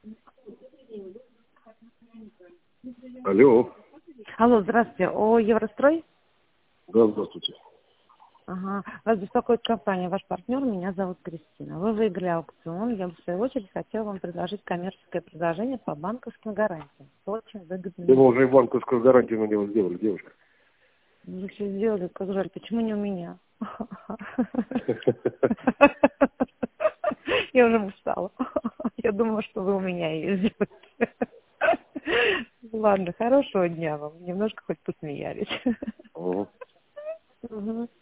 Алло. Алло, здравствуйте. О, Еврострой? Да, здравствуйте. Ага. Вас беспокоит компания, ваш партнер, меня зовут Кристина. Вы выиграли аукцион. Я, в свою очередь, хотела вам предложить коммерческое предложение по банковским гарантиям. Очень выгодно. Да мы уже и банковскую гарантию на него сделали, девушка. Вы все сделали, как жаль. Почему не у меня? Я уже устала. Я думала, что вы у меня ее сделаете. Ладно, хорошего дня вам. Немножко хоть посмеялись. Ага. Угу.